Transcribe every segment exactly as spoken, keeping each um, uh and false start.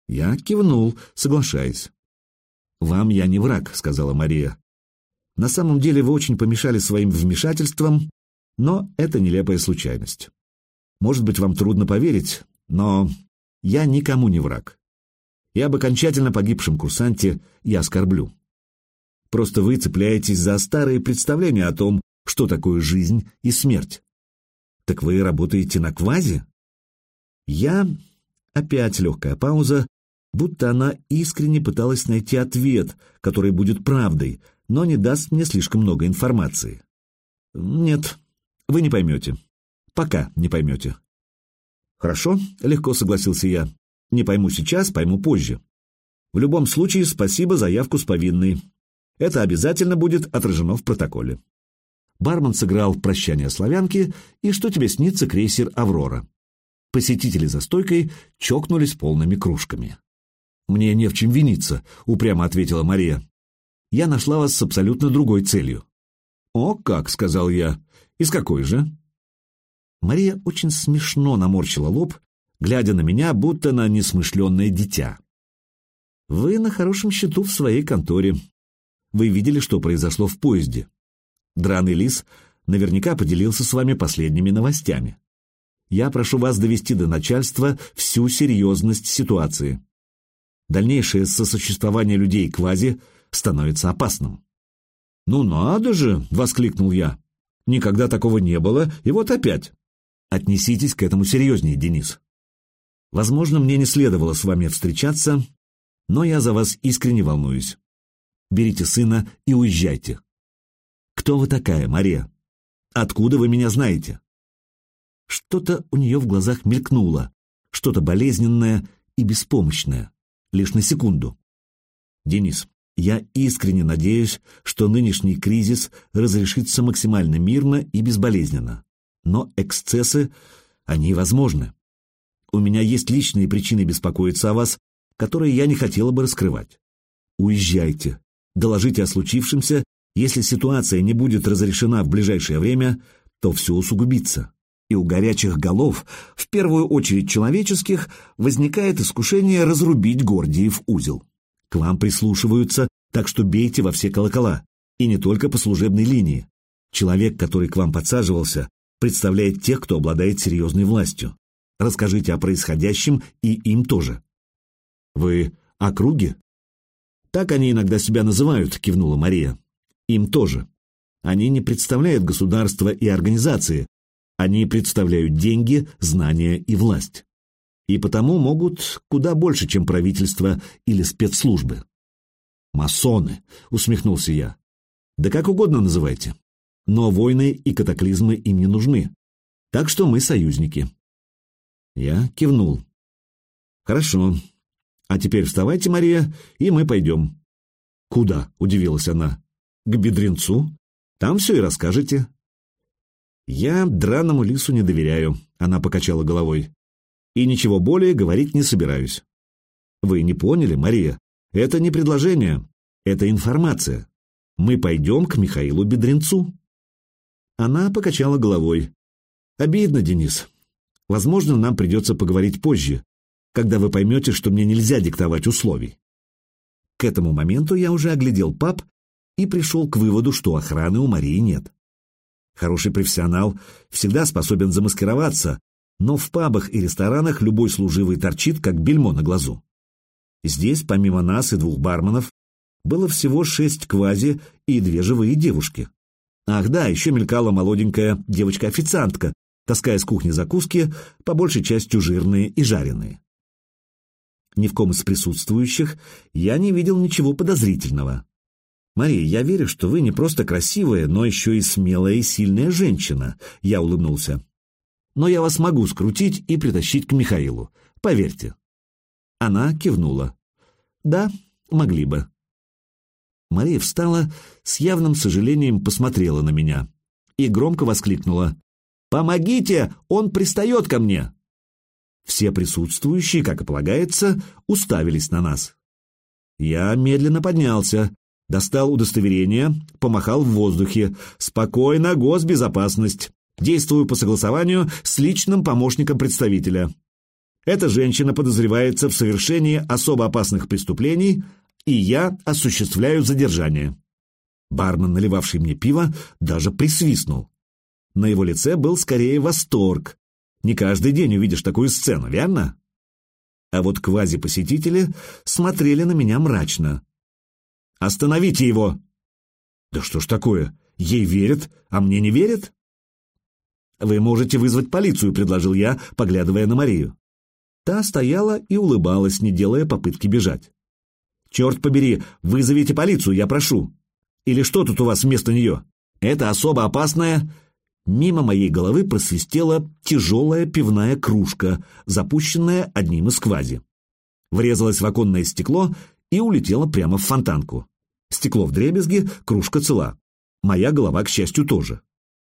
Я кивнул, соглашаясь. «Вам я не враг», — сказала Мария. «На самом деле вы очень помешали своим вмешательством, но это нелепая случайность. Может быть, вам трудно поверить, но я никому не враг. И об окончательно погибшем курсанте я скорблю. Просто вы цепляетесь за старые представления о том, что такое жизнь и смерть. Так вы работаете на квази?» Я... Опять легкая пауза, будто она искренне пыталась найти ответ, который будет правдой, но не даст мне слишком много информации. «Нет, вы не поймете. Пока не поймете». «Хорошо», — легко согласился я. «Не пойму сейчас, пойму позже. В любом случае, спасибо за явку с повинной. Это обязательно будет отражено в протоколе». Бармен сыграл «Прощание славянки» и «Что тебе снится, крейсер Аврора». Посетители за стойкой чокнулись полными кружками. «Мне не в чем виниться», — упрямо ответила Мария. «Я нашла вас с абсолютно другой целью». «О, как», — сказал я. «И с какой же?» Мария очень смешно наморщила лоб, глядя на меня, будто на несмышленное дитя. «Вы на хорошем счету в своей конторе. Вы видели, что произошло в поезде. Драный лис наверняка поделился с вами последними новостями. Я прошу вас довести до начальства всю серьезность ситуации. Дальнейшее сосуществование людей квази становится опасным». «Ну надо же!» — воскликнул я. «Никогда такого не было, и вот опять». «Отнеситесь к этому серьезнее, Денис. Возможно, мне не следовало с вами встречаться, но я за вас искренне волнуюсь. Берите сына и уезжайте». «Кто вы такая, Мария? Откуда вы меня знаете?» Что-то у нее в глазах мелькнуло, что-то болезненное и беспомощное, лишь на секунду. «Денис, я искренне надеюсь, что нынешний кризис разрешится максимально мирно и безболезненно, но эксцессы, они возможны. У меня есть личные причины беспокоиться о вас, которые я не хотела бы раскрывать. Уезжайте, доложите о случившемся. Если ситуация не будет разрешена в ближайшее время, то все усугубится. И у горячих голов, в первую очередь человеческих, возникает искушение разрубить Гордиев узел. К вам прислушиваются, так что бейте во все колокола, и не только по служебной линии. Человек, который к вам подсаживался, представляет тех, кто обладает серьезной властью. Расскажите о происходящем и им тоже». «Вы округи?» «Так они иногда себя называют», — кивнула Мария. «Им тоже. Они не представляют государства и организации, они представляют деньги, знания и власть. И потому могут куда больше, чем правительство или спецслужбы». «Масоны», — усмехнулся я. «Да как угодно называйте. Но войны и катаклизмы им не нужны. Так что мы союзники». Я кивнул. «Хорошо. А теперь вставайте, Мария, и мы пойдем». «Куда?» — удивилась она. «К Бедренцу. Там все и расскажете». «Я драному лису не доверяю», — она покачала головой. «И ничего более говорить не собираюсь». «Вы не поняли, Мария? Это не предложение, это информация. Мы пойдем к Михаилу Бедренцу». Она покачала головой. «Обидно, Денис. Возможно, нам придется поговорить позже, когда вы поймете, что мне нельзя диктовать условий». К этому моменту я уже оглядел паб и пришел к выводу, что охраны у Марии нет. Хороший профессионал всегда способен замаскироваться, но в пабах и ресторанах любой служивый торчит, как бельмо на глазу. Здесь, помимо нас и двух барменов, было всего шесть квази и две живые девушки. Ах да, еще мелькала молоденькая девочка-официантка, таская с кухни закуски, по большей части жирные и жареные. Ни в ком из присутствующих я не видел ничего подозрительного. «Мария, я верю, что вы не просто красивая, но еще и смелая и сильная женщина», — я улыбнулся. «Но я вас могу скрутить и притащить к Михаилу, поверьте». Она кивнула. «Да, могли бы». Мария встала, с явным сожалением посмотрела на меня и громко воскликнула: «Помогите! Он пристает ко мне!» Все присутствующие, как и полагается, уставились на нас. Я медленно поднялся, достал удостоверение, помахал в воздухе. «Спокойно, госбезопасность. Действую по согласованию с личным помощником представителя». Эта женщина подозревается в совершении особо опасных преступлений, и я осуществляю задержание». Бармен, наливавший мне пиво, даже присвистнул. На его лице был скорее восторг. Не каждый день увидишь такую сцену, верно? А вот квази-посетители смотрели на меня мрачно. «Остановите его!» «Да что ж такое? Ей верят, а мне не верят?» «Вы можете вызвать полицию», — предложил я, поглядывая на Марию. Та стояла и улыбалась, не делая попытки бежать. «Черт побери, вызовите полицию, я прошу! Или что тут у вас вместо нее? Это особо опасная...» Мимо моей головы просвистела тяжелая пивная кружка, запущенная одним из квази. Врезалась в оконное стекло и улетела прямо в фонтанку. Стекло вдребезги, кружка цела. Моя голова, к счастью, тоже.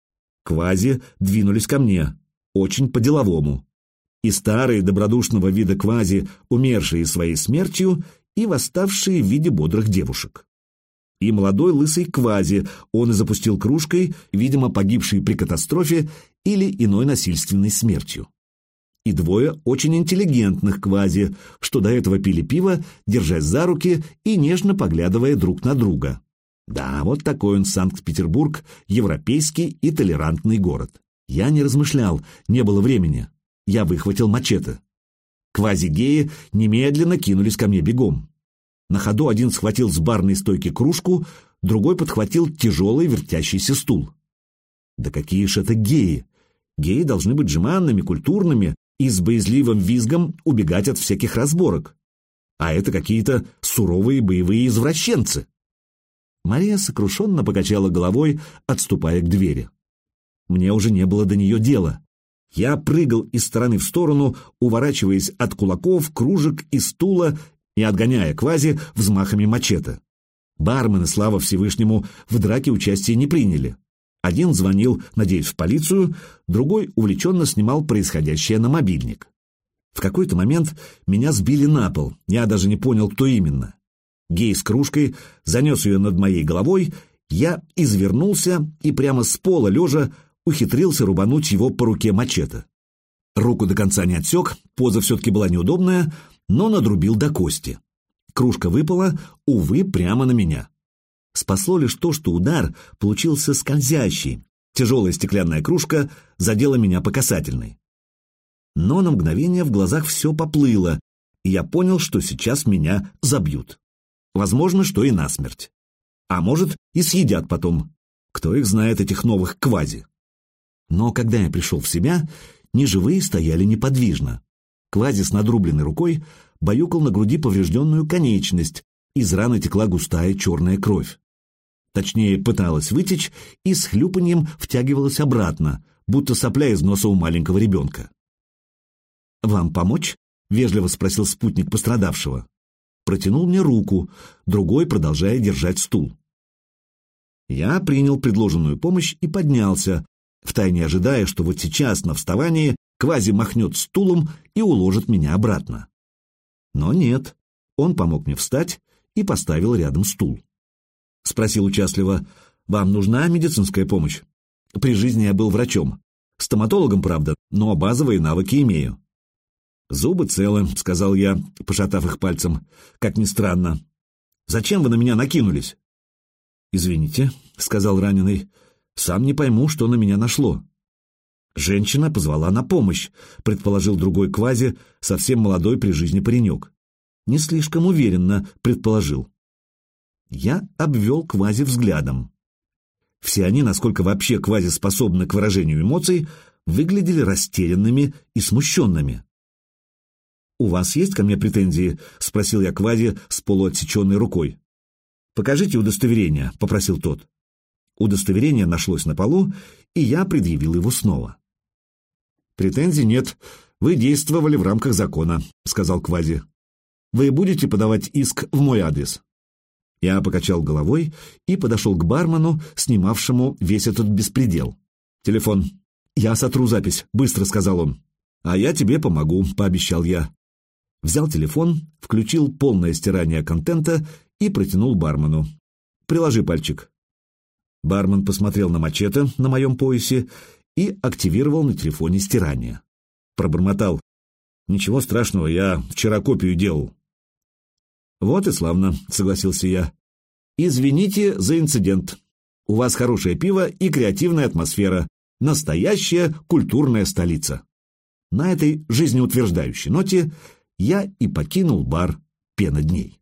Квази двинулись ко мне, очень по-деловому. И старые добродушного вида квази, умершие своей смертью, и восставшие в виде бодрых девушек. И молодой лысый квази, он и запустил кружкой, видимо, погибший при катастрофе или иной насильственной смертью. И двое очень интеллигентных квази, что до этого пили пиво, держась за руки и нежно поглядывая друг на друга. Да, вот такой он Санкт-Петербург, европейский и толерантный город. Я не размышлял, не было времени. Я выхватил мачете. Квази-геи немедленно кинулись ко мне бегом. На ходу один схватил с барной стойки кружку, другой подхватил тяжелый вертящийся стул. Да какие ж это геи! Геи должны быть жеманными, культурными и с боязливым визгом убегать от всяких разборок. А это какие-то суровые боевые извращенцы. Мария сокрушенно покачала головой, отступая к двери. Мне уже не было до нее дела. Я прыгал из стороны в сторону, уворачиваясь от кулаков, кружек и стула и отгоняя квази взмахами мачете. Бармены, слава Всевышнему, в драке участия не приняли. Один звонил, надеясь, в полицию, другой увлеченно снимал происходящее на мобильник. В какой-то момент меня сбили на пол, я даже не понял, кто именно. Гей с кружкой занес ее над моей головой, я извернулся и прямо с пола лежа ухитрился рубануть его по руке мачете. Руку до конца не отсек, поза все-таки была неудобная, но надрубил до кости. Кружка выпала, увы, прямо на меня. Спасло лишь то, что удар получился скользящий. Тяжелая стеклянная кружка задела меня по касательной. Но на мгновение в глазах все поплыло, и я понял, что сейчас меня забьют. Возможно, что и насмерть. А может, и съедят потом. Кто их знает, этих новых квази. Но когда я пришел в себя, неживые стояли неподвижно. Квази с надрубленной рукой баюкал на груди поврежденную конечность, из раны текла густая черная кровь. Точнее, пыталась вытечь и с хлюпаньем втягивалась обратно, будто сопля из носа у маленького ребенка. «Вам помочь?» — вежливо спросил спутник пострадавшего. Протянул мне руку, другой продолжая держать стул. Я принял предложенную помощь и поднялся, втайне ожидая, что вот сейчас на вставании квази махнет стулом и уложит меня обратно. Но нет, он помог мне встать и поставил рядом стул. Спросил участливо: «Вам нужна медицинская помощь? При жизни я был врачом. Стоматологом, правда, но базовые навыки имею». «Зубы целы», — сказал я, пошатав их пальцем, как ни странно. «Зачем вы на меня накинулись?» «Извините», — сказал раненый, — «сам не пойму, что на меня нашло». «Женщина позвала на помощь», — предположил другой квази, совсем молодой при жизни паренек. Не слишком уверенно предположил. Я обвел квази взглядом. Все они, насколько вообще квази способны к выражению эмоций, выглядели растерянными и смущенными. «У вас есть ко мне претензии?» — спросил я квази с полуотсеченной рукой. «Покажите удостоверение», — попросил тот. Удостоверение нашлось на полу, и я предъявил его снова. «Претензий нет. Вы действовали в рамках закона», — сказал квази. «Вы будете подавать иск в мой адрес?» Я покачал головой и подошел к бармену, снимавшему весь этот беспредел. «Телефон. Я сотру запись», — быстро сказал он. «А я тебе помогу», — пообещал я. Взял телефон, включил полное стирание контента и протянул бармену. «Приложи пальчик». Бармен посмотрел на мачете на моем поясе и активировал на телефоне стирание. Пробормотал: Ничего страшного, я вчера копию делал. Вот и славно, согласился я. Извините за инцидент. У вас хорошее пиво и креативная атмосфера. Настоящая культурная столица. На этой жизнеутверждающей ноте я и покинул бар «Пена дней».